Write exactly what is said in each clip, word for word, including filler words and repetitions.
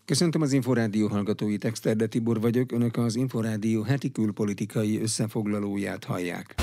Köszöntöm az Inforádió hallgatóit, Exterde Tibor vagyok, Önök az Inforádió heti külpolitikai összefoglalóját hallják.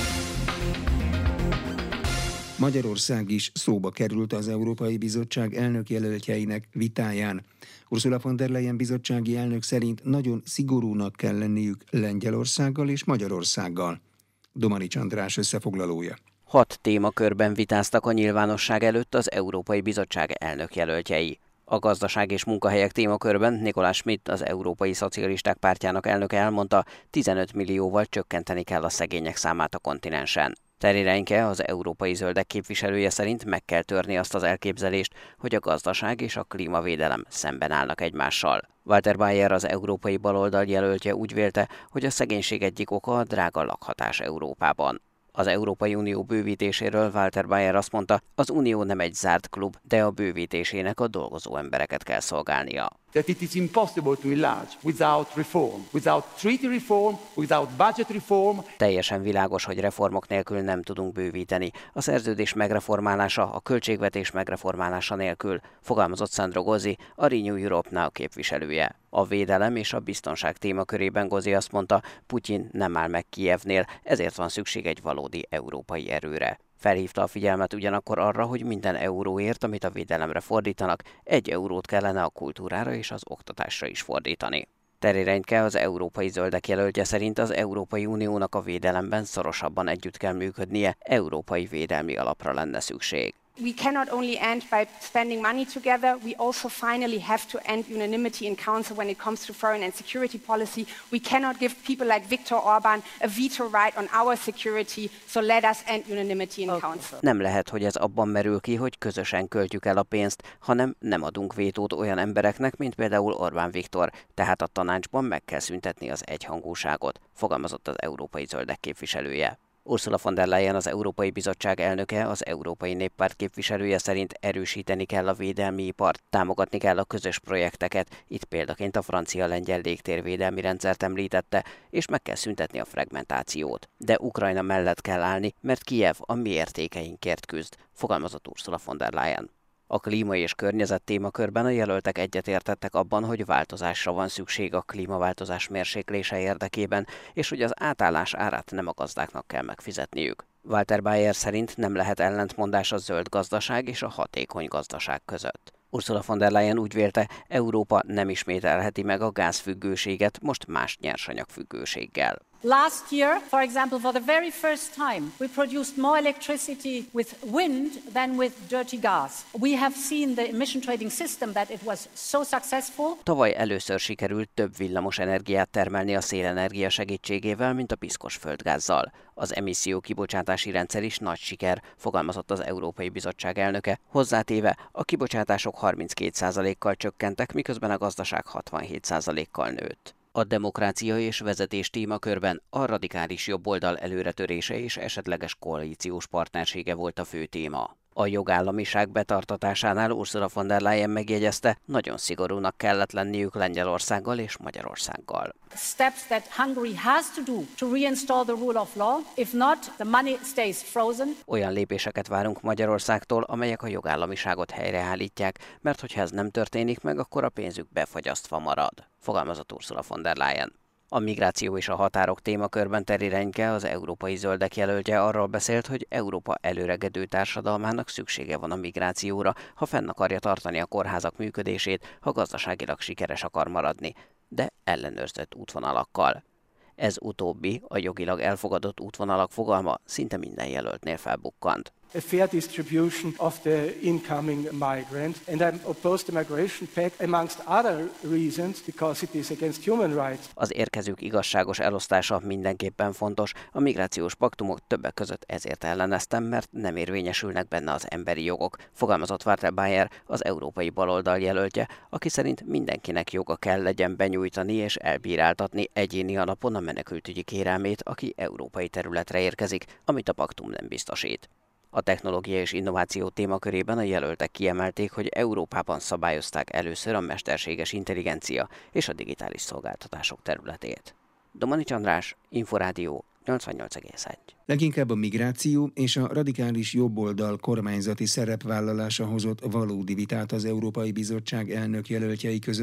Magyarország is szóba került az Európai Bizottság elnökjelöltjeinek vitáján. Ursula von der Leyen bizottsági elnök szerint nagyon szigorúnak kell lenniük Lengyelországgal és Magyarországgal. Domanics András összefoglalója. Hat témakörben vitáztak a nyilvánosság előtt az Európai Bizottság elnökjelöltjei. A gazdaság és munkahelyek témakörben Nikolás Schmidt, az Európai Szocialisták Pártjának elnöke elmondta, tizenöt millióval csökkenteni kell a szegények számát a kontinensen. Terry Reinke, az Európai Zöldek képviselője szerint meg kell törni azt az elképzelést, hogy a gazdaság és a klímavédelem szemben állnak egymással. Walter Bayer, az európai baloldal jelöltje úgy vélte, hogy a szegénység egyik oka a drága lakhatás Európában. Az Európai Unió bővítéséről Walter Bayer azt mondta, az Unió nem egy zárt klub, de a bővítésének a dolgozó embereket kell szolgálnia. That it is impossible to enlarge without reform, without treaty reform, without budget reform. Teljesen világos, hogy reformok nélkül nem tudunk bővíteni. A szerződés megreformálása, a költségvetés megreformálása nélkül, fogalmazott Sandro Gozzi, a Renew Europe Now képviselője. A védelem és a biztonság témakörében Gozzi azt mondta, Putyin nem áll meg Kijevnél, ezért van szükség egy valódi európai erőre. Felhívta a figyelmet ugyanakkor arra, hogy minden euróért, amit a védelemre fordítanak, egy eurót kellene a kultúrára és az oktatásra is fordítani. Terry Reinke, az Európai Zöldek jelöltje szerint az Európai Uniónak a védelemben szorosabban együtt kell működnie, európai védelmi alapra lenne szükség. We cannot only end by spending money together, we also finally have to end unanimity in Council when it comes to foreign and security policy. We cannot give people like Viktor Orbán a veto right on our security, so let us end unanimity in Council. Nem lehet, hogy ez abban merül ki, hogy közösen költjük el a pénzt, hanem nem adunk vétót olyan embereknek, mint például Orbán Viktor, tehát a tanácsban meg kell szüntetni az egyhangúságot, fogalmazott az Európai Zöldek képviselője. Ursula von der Leyen, az Európai Bizottság elnöke, az Európai Néppárt képviselője szerint erősíteni kell a védelmi ipart, támogatni kell a közös projekteket, itt példaként a francia-lengyel légtérvédelmi rendszert említette, és meg kell szüntetni a fragmentációt. De Ukrajna mellett kell állni, mert Kijev a mi értékeinkért küzd, fogalmazott Ursula von der Leyen. A klíma és környezet témakörben a jelöltek egyetértettek abban, hogy változásra van szükség a klímaváltozás mérséklése érdekében, és hogy az átállás árát nem a gazdáknak kell megfizetniük. Walter Bayer szerint nem lehet ellentmondás a zöld gazdaság és a hatékony gazdaság között. Ursula von der Leyen úgy vélte, Európa nem ismételheti meg a gázfüggőséget most más nyersanyagfüggőséggel. Last year, for example, for the very first time, we produced more electricity with wind than with dirty gas. We have seen the emission trading system that it was so successful. Tavaly először sikerült több villamos energiát termelni a szélenergia segítségével, mint a piszkos földgázzal. Az emisszió kibocsátási rendszer is nagy siker, fogalmazott az Európai Bizottság elnöke, hozzátéve a kibocsátások harminckét százalékkal csökkentek, miközben a gazdaság hatvanhét százalékkal nőtt. A demokrácia és vezetés témakörben a radikális jobboldal előretörése és esetleges koalíciós partnersége volt a fő téma. A jogállamiság betartatásánál Ursula von der Leyen megjegyezte, nagyon szigorúnak kellett lenniük Lengyelországgal és Magyarországgal. Steps that Hungary has to do to reinstall the rule of law, if not, the money stays frozen. Olyan lépéseket várunk Magyarországtól, amelyek a jogállamiságot helyreállítják, mert hogyha ez nem történik meg, akkor a pénzük befagyasztva marad, fogalmazott Ursula von der Leyen. A migráció és a határok témakörben Terry Reinke, az Európai Zöldek jelöltje arról beszélt, hogy Európa előregedő társadalmának szüksége van a migrációra, ha fenn akarja tartani a kórházak működését, ha gazdaságilag sikeres akar maradni, de ellenőrzött útvonalakkal. Ez utóbbi, a jogilag elfogadott útvonalak fogalma szinte minden jelöltnél felbukkant. A fair distribution of the incoming migrants, and I'm opposed to migration pact amongst other reasons because it is against human rights. Az érkezők igazságos elosztása mindenképpen fontos, a migrációs paktumok többek között ezért elleneztem, mert nem érvényesülnek benne az emberi jogok, fogalmazott Walter Bayer, az európai baloldal jelöltje, aki szerint mindenkinek joga kell legyen benyújtani és elbíráltatni egyéni alapon a menekültügyi kérelmét, aki európai területre érkezik, amit a paktum nem biztosít. A technológia és innováció témakörében a jelöltek kiemelték, hogy Európában szabályozták először a mesterséges intelligencia és a digitális szolgáltatások területét. Domanics András, Inforádió nyolcvannyolc egész egy. Leginkább a migráció és a radikális jobboldal kormányzati szerepvállalása hozott valódi vitát az Európai Bizottság elnök jelöltjei között.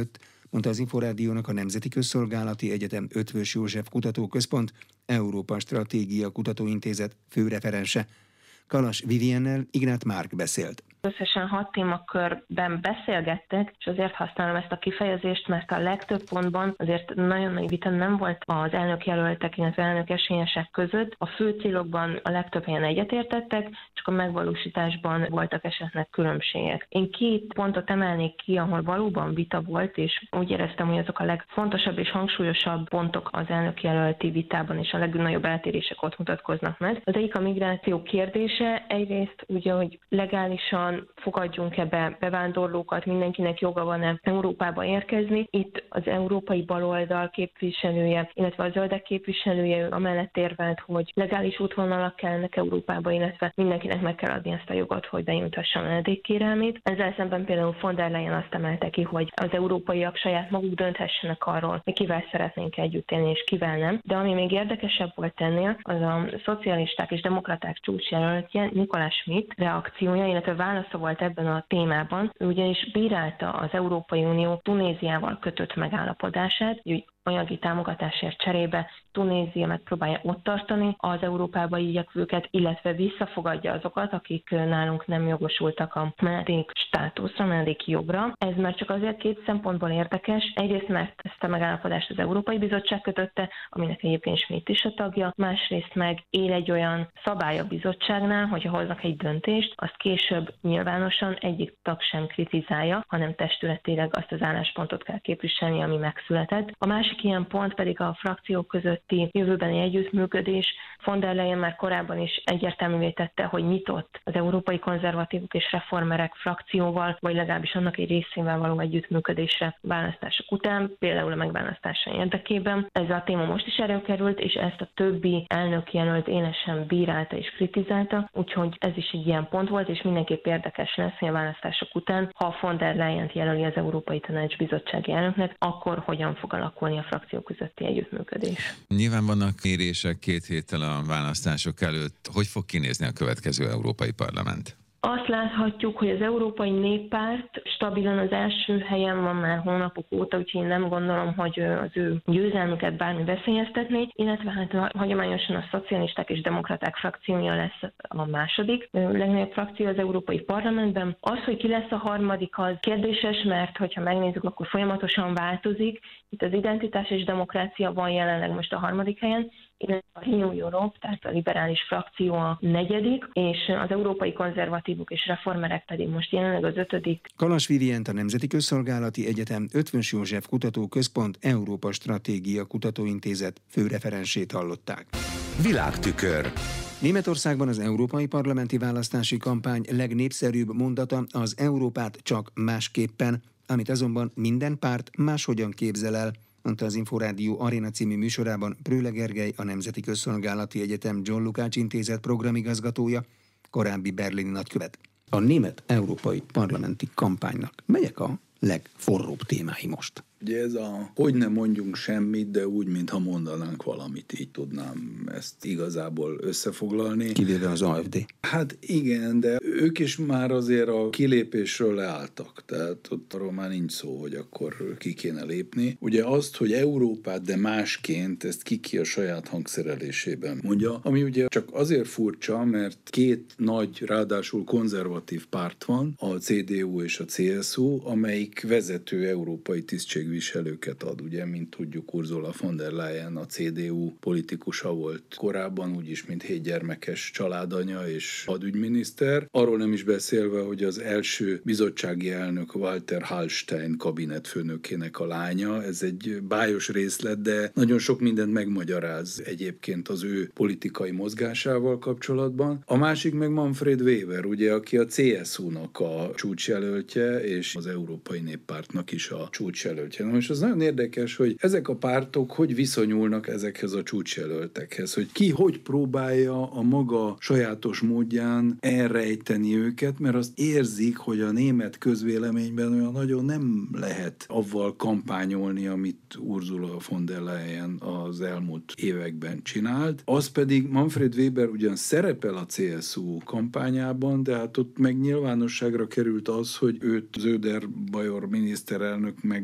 mondta az Inforádiónak a Nemzeti Közszolgálati Egyetem Eötvös József Kutatóközpont Európa Stratégia Kutatóintézet főreferense. Kalas Viviennel Ignát Márk beszélt. Összesen hat témakörben beszélgettek, és azért használom ezt a kifejezést, mert a legtöbb pontban azért nagyon nagy vita nem volt az elnökjelöltek, illetve elnök esélyesek között. A fő célokban a legtöbb helyen egyetértettek, csak a megvalósításban voltak esetleg különbségek. Én két pontot emelnék ki, ahol valóban vita volt, és úgy éreztem, hogy azok a legfontosabb és hangsúlyosabb pontok az elnökjelölti vitában, és a legnagyobb eltérések ott mutatkoznak meg. Az egyik a migráció kérdése, egyrészt ugye, hogy legálisan fogadjunk-e be bevándorlókat, mindenkinek joga van-e Európába érkezni. Itt az európai baloldal képviselője, illetve a zöldek képviselője amellett érvelt, hogy legális útvonalak kellenek Európába, illetve mindenkinek meg kell adni ezt a jogot, hogy benyújtassa a menedékkérelmét. Ezzel szemben például von der Leyen azt emelte ki, hogy az európaiak saját maguk dönthessenek arról, hogy kivel szeretnénk együtt élni és kivel nem. De ami még érdekesebb volt ennél, az a szocialisták és demokraták csúcsjelöltje Nicolas Schmitt reakciója, illetve válasza volt ebben a témában. Ő ugyanis bírálta az Európai Unió Tunéziával kötött megállapodását, hogy anyagi támogatásért cserébe Tunézia megpróbálja ott tartani az Európába igyekvőket, illetve visszafogadja azokat, akik nálunk nem jogosultak a menedék státuszra, menedéki jogra. Ez már csak azért két szempontból érdekes. Egyrészt, mert ezt a megállapodást az Európai Bizottság kötötte, aminek egyébként Schmitt is a tagja, másrészt meg él egy olyan szabály a bizottságnál, hogyha hoznak egy döntést, azt később nyilvánosan egyik tag sem kritizálja, hanem testületileg azt az álláspontot kell képviselni, ami megszületett. A másik ilyen pont pedig a frakciók közötti jövőbeni együttműködés. Von der Leyen már korábban is egyértelművé tette, hogy nyitott az európai konzervatívok és reformerek frakcióval, vagy legalábbis annak egy részével való együttműködésre választások után, például a megválasztása érdekében. Ez a téma most is előkerült, és ezt a többi elnökjelölt élesen bírálta és kritizálta, úgyhogy ez is egy ilyen pont volt, és mindenképp érdekes lesz, hogy a választások után, ha von der Leyent jelöli az Európai Tanács bizottsági elnöknek, akkor hogyan fog alakulni a frakciók közötti együttműködés. Nyilván vannak mérések két héttel a választások előtt. Hogy fog kinézni a következő Európai Parlament? Azt láthatjuk, hogy az Európai Néppárt stabilan az első helyen van már hónapok óta, úgyhogy én nem gondolom, hogy az ő győzelmüket bármi veszélyeztetné, illetve hát hagyományosan a szocialisták és demokraták frakciója lesz a második legnagyobb frakció az Európai Parlamentben. Az, hogy ki lesz a harmadik, az kérdéses, mert hogyha megnézzük, akkor folyamatosan változik. Itt az Identitás és Demokrácia van jelenleg most a harmadik helyen, illetve a Renew Europe, tehát a liberális frakció a negyedik, és az európai konzervatívok és reformerek pedig most jelenleg az ötödik. Kalas Vivient, a Nemzeti Közszolgálati Egyetem Eötvös József Kutatóközpont Európa Stratégia Kutatóintézet főreferensét hallották. Világtükör. Németországban az európai parlamenti választási kampány legnépszerűbb mondata az Európát csak másképpen, amit azonban minden párt máshogyan képzel el, mondta az Inforádió Aréna című műsorában Prőle Gergely, a Nemzeti Közszolgálati Egyetem John Lukács Intézet programigazgatója, korábbi berlini nagykövet. A német európai parlamenti kampánynak melyek a legforróbb témái most? Ugye ez a, hogy ne mondjunk semmit, de úgy, mintha mondanánk valamit, így tudnám ezt igazából összefoglalni. Kivéve az á ef dé. Hát igen, de ők is már azért a kilépésről leálltak, tehát ott arról már nincs szó, hogy akkor ki kéne lépni. Ugye azt, hogy Európát, de másként, ezt ki-ki a saját hangszerelésében mondja, ami ugye csak azért furcsa, mert két nagy, ráadásul konzervatív párt van, a cé dé u és a cé es u, amelyik vezető európai tisztségviselőket ad, ugye, mint tudjuk, Ursula von der Leyen a cé dé u politikusa volt korábban, úgyis, mint hét gyermekes családanya és hadügyminiszter. Arról nem is beszélve, hogy az első bizottsági elnök Walter Hallstein kabinetfőnökének a lánya. Ez egy bájos részlet, de nagyon sok mindent megmagyaráz egyébként az ő politikai mozgásával kapcsolatban. A másik meg Manfred Weber, ugye, aki a cé es u-nak a csúcsjelöltje, és az Európai Néppártnak is a csúcsjelöltje. Na most az nagyon érdekes, hogy ezek a pártok hogy viszonyulnak ezekhez a csúcsjelöltekhez, hogy ki hogy próbálja a maga sajátos módján elrejteni őket, mert azt érzik, hogy a német közvéleményben olyan nagyon nem lehet avval kampányolni, amit Ursula von der Leyen az elmúlt években csinált. Az pedig Manfred Weber ugyan szerepel a cé es u kampányában, de hát ott meg nyilvánosságra került az, hogy őt Söder bajor miniszterelnök meg rendre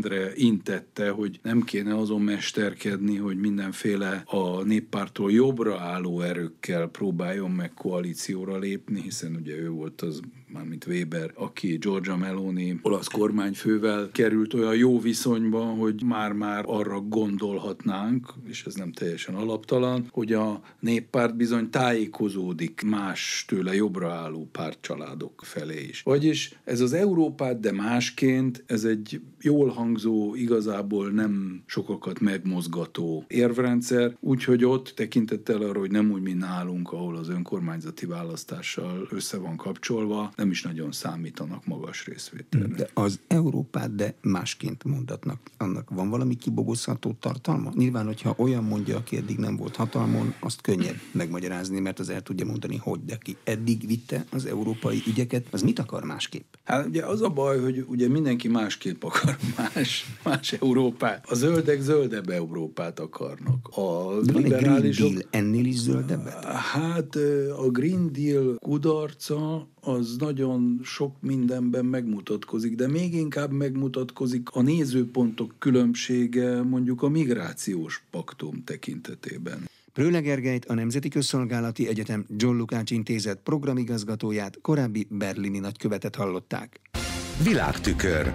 Szegedre intette, hogy nem kéne azon mesterkedni, hogy mindenféle a néppártól jobbra álló erőkkel próbáljon meg koalícióra lépni, hiszen ugye ő volt az, mármint Weber, aki Giorgia Meloni olasz kormányfővel került olyan jó viszonyban, hogy már-már arra gondolhatnánk, és ez nem teljesen alaptalan, hogy a néppárt bizony tájékozódik más tőle jobbra álló pártcsaládok felé is. Vagyis ez az Európát, de másként, ez egy jól hangzó, igazából nem sokakat megmozgató érvrendszer, úgyhogy ott tekintettel arra, hogy nem úgy, mint nálunk, ahol az önkormányzati választással össze van kapcsolva, nem is nagyon számítanak magas részvételre. De az Európát, de másként mondatnak. Annak van valami kibogozható tartalma? Nyilván, hogyha olyan mondja, aki eddig nem volt hatalmon, azt könnyebb megmagyarázni, mert az el tudja mondani, hogy de ki eddig vitte az európai ügyeket, az mit akar másképp? Hát ugye az a baj, hogy ugye mindenki másképp akar más, más Európát. A zöldek zöldebb Európát akarnak. A de liberálisok... Green Deal ennél is zöldebbet? Hát a Green Deal kudarca az nagyon sok mindenben megmutatkozik, de még inkább megmutatkozik a nézőpontok különbsége mondjuk a migrációs paktum tekintetében. Prölle Gergelyt, a Nemzeti Közszolgálati Egyetem John Lukács Intézet programigazgatóját, korábbi berlini nagykövetet hallották. Világtükör.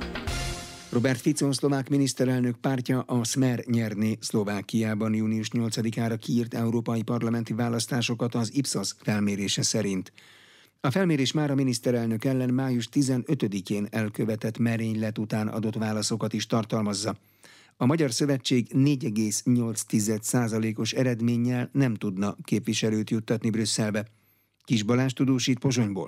Robert Fico szlovák miniszterelnök pártja, a Smer nyerné Szlovákiában június nyolcadikára kiírt európai parlamenti választásokat az Ipsos felmérése szerint. A felmérés már a miniszterelnök ellen május tizenötödikén elkövetett merénylet után adott válaszokat is tartalmazza. A Magyar Szövetség négy egész nyolc százalékos eredménnyel nem tudna képviselőt juttatni Brüsszelbe. Kis Balázs tudósít Pozsonyból.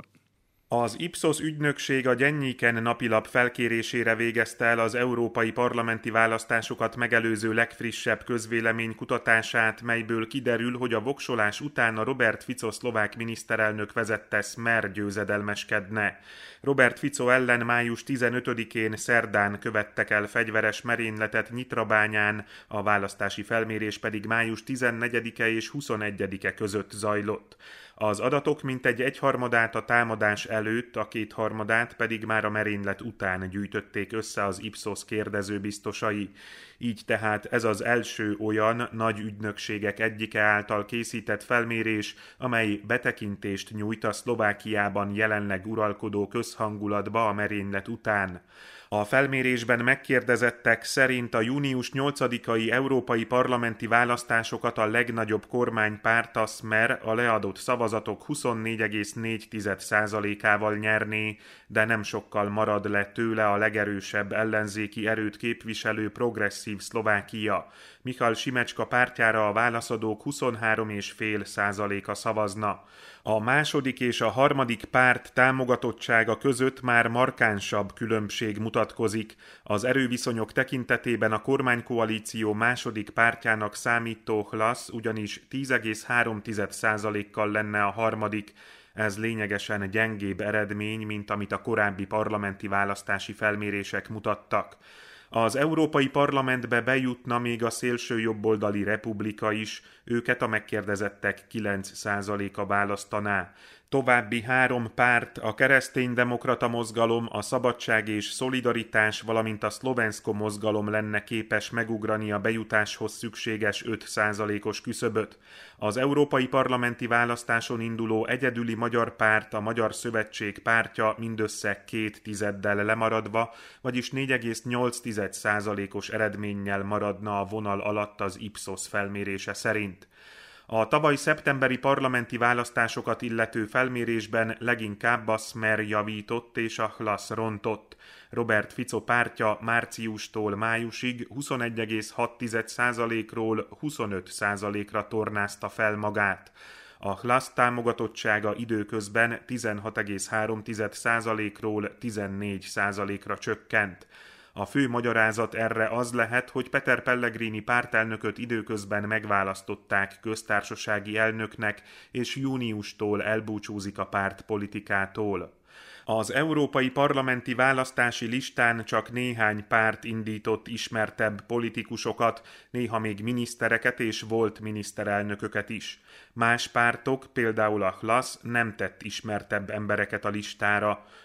Az Ipsos ügynökség a Gyennyiken napilap felkérésére végezte el az európai parlamenti választásokat megelőző legfrissebb közvéleménykutatását, melyből kiderül, hogy a voksolás után a Robert Fico szlovák miniszterelnök vezette Smer győzedelmeskedne. Robert Fico ellen május tizenötödikén szerdán követtek el fegyveres merényletet Nyitrabányán, a választási felmérés pedig május tizennegyedike és huszonegyedike között zajlott. Az adatok mintegy egyharmadát a támadás előtt, a kétharmadát pedig már a merénylet után gyűjtötték össze az Ipsos kérdezőbiztosai. Így tehát ez az első olyan nagy ügynökségek egyike által készített felmérés, amely betekintést nyújt a Szlovákiában jelenleg uralkodó közhangulatba a merénylet után. A felmérésben megkérdezettek szerint a június nyolcadikai európai parlamenti választásokat a legnagyobb kormánypárt, a Smer, a leadott szavazatok huszonnégy egész négy százalékával nyerné, de nem sokkal marad le tőle a legerősebb ellenzéki erőt képviselő Progresszív Szlovákia. Michal Simecska pártjára a válaszadók huszonhárom egész öt százaléka szavazna. A második és a harmadik párt támogatottsága között már markánsabb különbség mutatkozik. Az erőviszonyok tekintetében a kormánykoalíció második pártjának számító Hlas ugyanis tíz egész három százalékkal lenne a harmadik. Ez lényegesen gyengébb eredmény, mint amit a korábbi parlamenti választási felmérések mutattak. Az Európai Parlamentbe bejutna még a szélsőjobboldali Republika is, őket a megkérdezettek kilenc százaléka választaná. További három párt, a Kereszténydemokrata Mozgalom, a Szabadság és Szolidaritás, valamint a Szlovenszko mozgalom lenne képes megugrani a bejutáshoz szükséges öt százalékos küszöböt. Az európai parlamenti választáson induló egyedüli magyar párt, a Magyar Szövetség pártja mindössze két tizeddel lemaradva, vagyis négy egész nyolc százalékos eredménnyel maradna a vonal alatt az Ipsos felmérése szerint. A tavaly szeptemberi parlamenti választásokat illető felmérésben leginkább a Smer javított és a Hlas rontott. Robert Fico pártja márciustól májusig huszonegy egész hat százalékról huszonöt százalékra tornázta fel magát. A Hlas támogatottsága időközben tizenhat egész három százalékról tizennégy százalékra csökkent. A fő magyarázat erre az lehet, hogy Peter Pellegrini pártelnököt időközben megválasztották köztársasági elnöknek, és júniustól elbúcsúzik a párt politikától. Az európai parlamenti választási listán csak néhány párt indított ismertebb politikusokat, néha még minisztereket és volt miniszterelnököket is. Más pártok, például a Hlas nem tett ismertebb embereket a listára.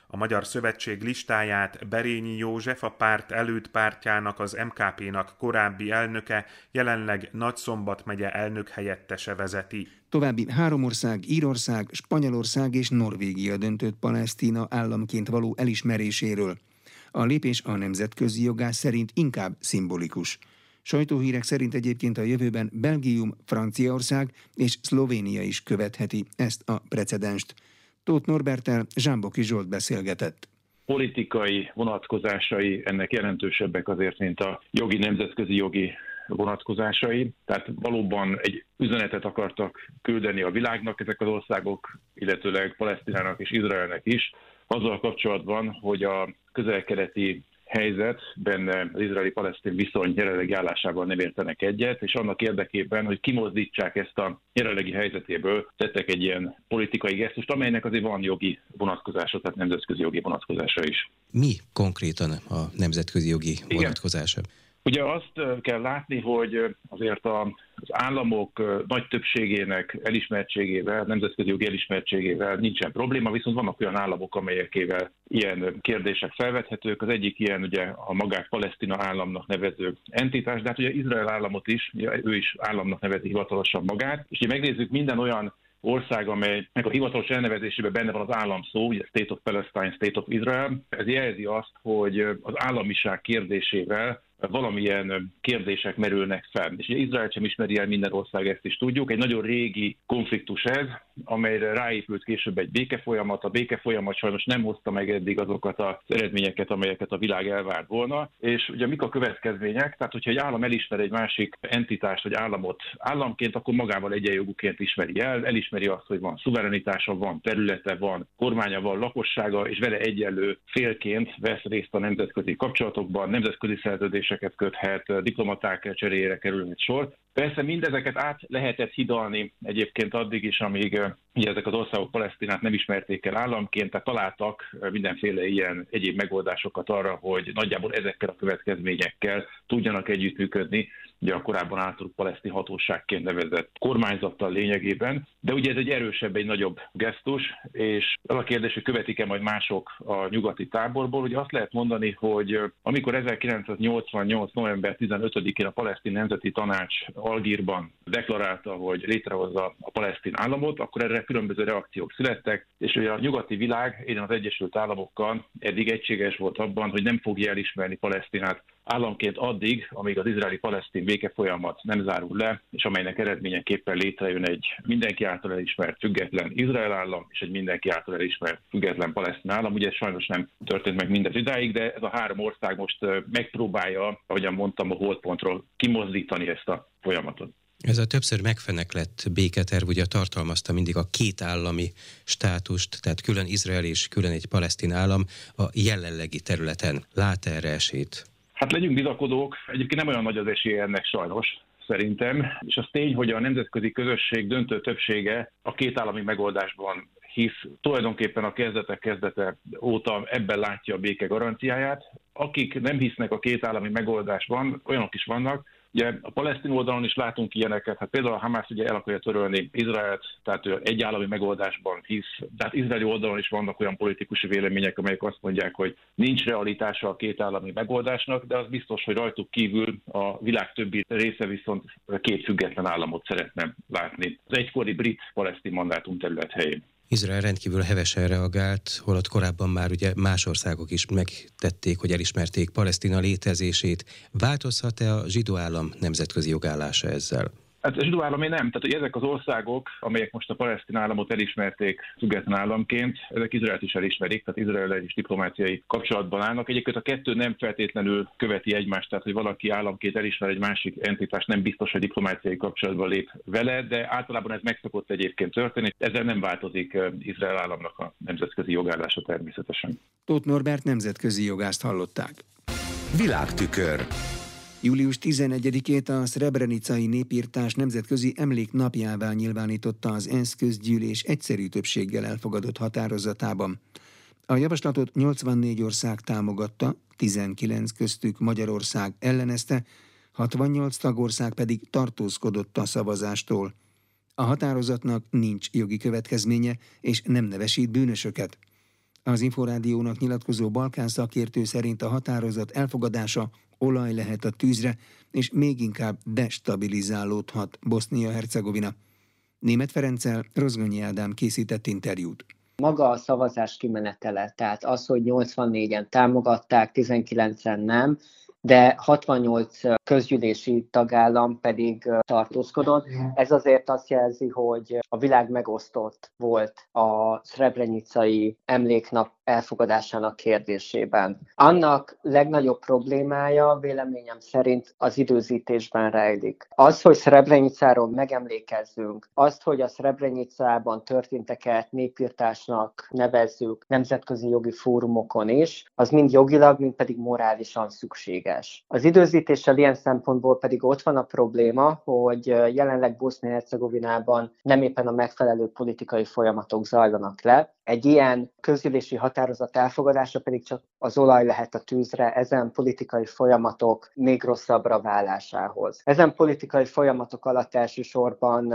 A Magyar Szövetség listáját Berényi József, a párt elődpártjának, az em ká pénak korábbi elnöke, jelenleg Nagyszombat megye elnökhelyettese vezeti. További három ország, Írország, Spanyolország és Norvégia döntött Palesztina államként való elismeréséről. A lépés a nemzetközi jogász szerint inkább szimbolikus. Sajtóhírek szerint egyébként a jövőben Belgium, Franciaország és Szlovénia is követheti ezt a precedenst. Tóth Norberttel Zsámboki Zsolt beszélgetett. Politikai vonatkozásai ennek jelentősebbek azért, mint a jogi, nemzetközi jogi vonatkozásai. Tehát valóban egy üzenetet akartak küldeni a világnak ezek az országok, illetőleg Palesztinának és Izraelnek is, azzal kapcsolatban, hogy a közel-keleti helyzet, benne az izraeli-palesztin viszony jelenlegi állásával nem értenek egyet, és annak érdekében, hogy kimozdítsák ezt a jelenlegi helyzetéből, tettek egy ilyen politikai gesztust, amelynek azért van jogi vonatkozása, tehát nemzetközi jogi vonatkozása is. Mi konkrétan a nemzetközi jogi vonatkozása? Igen. Ugye azt kell látni, hogy azért az államok nagy többségének elismertségével, nemzetközi jogi elismertségével nincsen probléma, viszont vannak olyan államok, amelyekével ilyen kérdések felvethetők. Az egyik ilyen ugye a magát Palesztina államnak nevező entitás, de hát ugye Izrael államot is, ő is államnak nevezi hivatalosan magát, és ugye megnézzük minden olyan ország, amelynek a hivatalos elnevezésében benne van az állam szó, ugye State of Palestine, State of Israel, ez jelzi azt, hogy az államiság kérdésével valamilyen kérdések merülnek fel. És ugye Izrael sem ismeri el minden ország, ezt is tudjuk. Egy nagyon régi konfliktus ez, amelyre ráépült később egy békefolyamat. A békefolyamat sajnos nem hozta meg eddig azokat az eredményeket, amelyeket a világ elvárt volna. És ugye mik a következmények? Tehát, hogyha egy állam elismer egy másik entitást vagy államot államként, akkor magával egyenjogúként ismeri el, elismeri azt, hogy van szuverenitása, van területe, van kormánya, van lakossága, és vele egyenlő félként vesz részt a nemzetközi kapcsolatokban, nemzetközi szerződés köthet, diplomaták cseréjére kerülhet sor. Persze mindezeket át lehetett hidalni egyébként addig is, amíg ugye ezek az országok Palesztinát nem ismerték el államként, tehát találtak mindenféle ilyen egyéb megoldásokat arra, hogy nagyjából ezekkel a következményekkel tudjanak együttműködni, ugye a korábban általuk palesztin hatóságként nevezett kormányzattal lényegében, de ugye ez egy erősebb, egy nagyobb gesztus, és az a kérdés, hogy követik-e majd mások a nyugati táborból, ugye azt lehet mondani, hogy amikor ezerkilencszáznyolcvannyolc november tizenötödikén a Palesztin Nemzeti Tanács Algírban deklarálta, hogy létrehozza a palesztin államot, akkor erre különböző reakciók születtek, és ugye a nyugati világ, én az Egyesült Államokkal eddig egységes volt abban, hogy nem fogja elismerni Palesztinát államként addig, amíg az izraeli-palesztin békefolyamat nem zárul le, és amelynek eredményeképpen létrejön egy mindenki által elismert független Izrael állam, és egy mindenki által elismert független palesztin állam. Ugye sajnos nem történt meg mindez idáig, de ez a három ország most megpróbálja, ahogyan mondtam, a holdpontról kimozdítani ezt a folyamatot. Ez a többször megfeneklett béketerv ugye tartalmazta mindig a két állami státust, tehát külön Izrael és külön egy palesztin állam a jelenlegi területen. Lát erre esélyt? Hát legyünk bizakodók, egyébként nem olyan nagy az esélye ennek sajnos, szerintem, és az tény, hogy a nemzetközi közösség döntő többsége a két állami megoldásban hisz, tulajdonképpen a kezdetek kezdete óta ebben látja a béke garanciáját. Akik nem hisznek a két állami megoldásban, olyanok is vannak. Ugye a palesztin oldalon is látunk ilyeneket, hát például a Hamász ugye el akarja törölni Izraelt, tehát ő egy állami megoldásban hisz, tehát izraeli oldalon is vannak olyan politikusi vélemények, amelyek azt mondják, hogy nincs realitása a két állami megoldásnak, de az biztos, hogy rajtuk kívül a világ többi része viszont két független államot szeretne látni. Az egykori brit-palesztin mandátum terület helyén. Izrael rendkívül hevesen reagált, holott korábban már ugye más országok is megtették, hogy elismerték Palesztina létezését. Változhat-e a zsidó állam nemzetközi jogállása ezzel? Hát a zsidó államé nem. Tehát, hogy ezek az országok, amelyek most a palesztin államot elismerték független államként, ezek Izraelt is elismerik, tehát Izrael is diplomáciai kapcsolatban állnak. Egyébként a kettő nem feltétlenül követi egymást, tehát hogy valaki államként elismer egy másik entitást, nem biztos, hogy diplomáciai kapcsolatban lép vele, de általában ez meg szokott egyébként történni. Ezzel nem változik Izrael államnak a nemzetközi jogállása természetesen. Tóth Norbert nemzetközi jogászt hallották. Világtükör. július tizenegyedikét a szrebrenicai népirtás nemzetközi emléknapjává nyilvánította az ENSZ közgyűlés egyszerű többséggel elfogadott határozatában. A javaslatot nyolcvannégy ország támogatta, tizenkilenc köztük Magyarország ellenezte, hatvannyolc tagország pedig tartózkodott a szavazástól. A határozatnak nincs jogi következménye, és nem nevesít bűnösöket. Az Inforádiónak nyilatkozó balkán szakértő szerint a határozat elfogadása olaj lehet a tűzre, és még inkább destabilizálódhat Bosznia-Hercegovina. Németh Ferenccel Rozgonyi Ádám készített interjút. Maga a szavazás kimenetele, tehát az, hogy nyolcvannégyen támogatták, tizenkilencen nem, de hatvannyolc közgyűlési tagállam pedig tartózkodott. Ez azért azt jelzi, hogy a világ megosztott volt a szrebrenicai emléknap elfogadásának kérdésében. Annak legnagyobb problémája véleményem szerint az időzítésben rejlik. Az, hogy Szrebrenicáról megemlékezzünk, azt, hogy a Szrebrenicában történteket népirtásnak nevezzük nemzetközi jogi fórumokon is, az mind jogilag, mind pedig morálisan szükséges. Az időzítéssel ilyen szempontból pedig ott van a probléma, hogy jelenleg Bosznia-Hercegovinában nem éppen a megfelelő politikai folyamatok zajlanak le. Egy ilyen közgyűlési határozat elfogadása pedig csak az olaj lehet a tűzre ezen politikai folyamatok még rosszabbra válásához. Ezen politikai folyamatok alatt elsősorban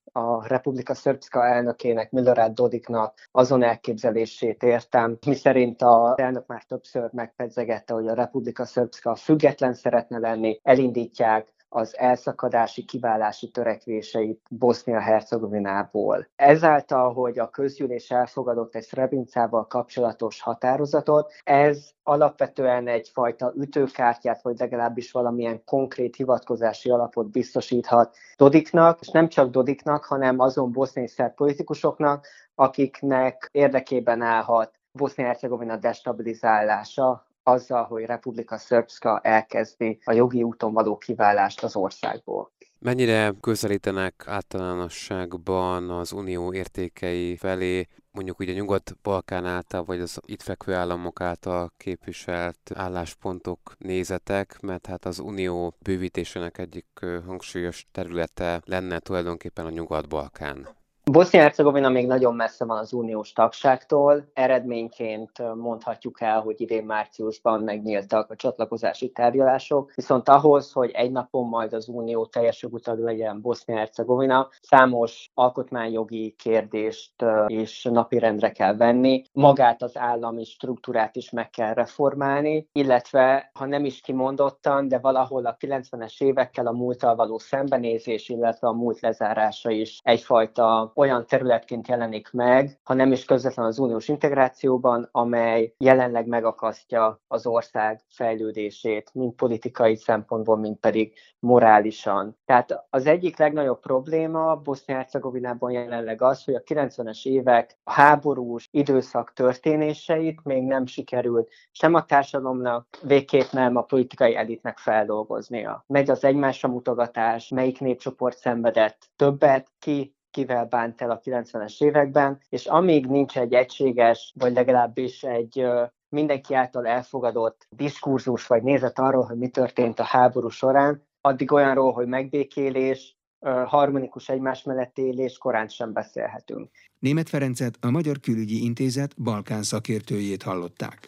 a Republika Srpska elnökének, Milorad Dodiknak azon elképzelését értem, miszerint az elnök már többször megpedzegette, hogy a Republika Srpska független szeretne lenni, elindítják az elszakadási, kiválási törekvéseit Bosznia-Hercegovinából. Ezáltal, hogy a közgyűlés elfogadott egy Srebrenicával kapcsolatos határozatot, ez alapvetően egyfajta ütőkártyát, vagy legalábbis valamilyen konkrét hivatkozási alapot biztosíthat Dodiknak, és nem csak Dodiknak, hanem azon boszniai szerb politikusoknak, akiknek érdekében állhat Bosznia-Hercegovina destabilizálása, azzal, hogy Republika Srpska elkezdi a jogi úton való kiválást az országból. Mennyire közelítenek általánosságban az unió értékei felé, mondjuk ugye a Nyugat-Balkán által, vagy az itt fekvő államok által képviselt álláspontok, nézetek, mert hát az unió bővítésének egyik hangsúlyos területe lenne tulajdonképpen a Nyugat-Balkán. Bosznia-Hercegovina még nagyon messze van az uniós tagságtól, eredményként mondhatjuk el, hogy idén márciusban megnyíltak a csatlakozási tárgyalások, viszont ahhoz, hogy egy napon majd az unió teljes jogú tag legyen Bosznia-Hercegovina, számos alkotmányjogi kérdést is napirendre kell venni, magát az állami struktúrát is meg kell reformálni, illetve, ha nem is kimondottan, de valahol a kilencvenes évekkel a múlttal való szembenézés, illetve a múlt lezárása is egyfajta olyan területként jelenik meg, ha nem is közvetlen az uniós integrációban, amely jelenleg megakasztja az ország fejlődését, mind politikai szempontból, mind pedig morálisan. Tehát az egyik legnagyobb probléma Bosznia-Hercegovinában jelenleg az, hogy a kilencvenes évek a háborús időszak történéseit még nem sikerült sem a társadalomnak, végképp nem a politikai elitnek feldolgoznia. Megy az egymásra mutogatás, melyik népcsoport szenvedett többet, ki kivel bánt el a kilencvenes években, és amíg nincs egy egységes, vagy legalábbis egy mindenki által elfogadott diskurzus vagy nézet arról, hogy mi történt a háború során, addig olyanról, hogy megbékélés, harmonikus egymás mellett élés korán sem beszélhetünk. Németh Ferencet, a Magyar Külügyi Intézet balkán szakértőjét hallották.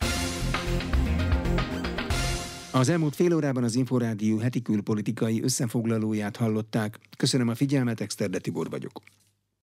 Az elmúlt fél órában az Inforádió heti külpolitikai összefoglalóját hallották. Köszönöm a figyelmet, Exterde Tibor vagyok.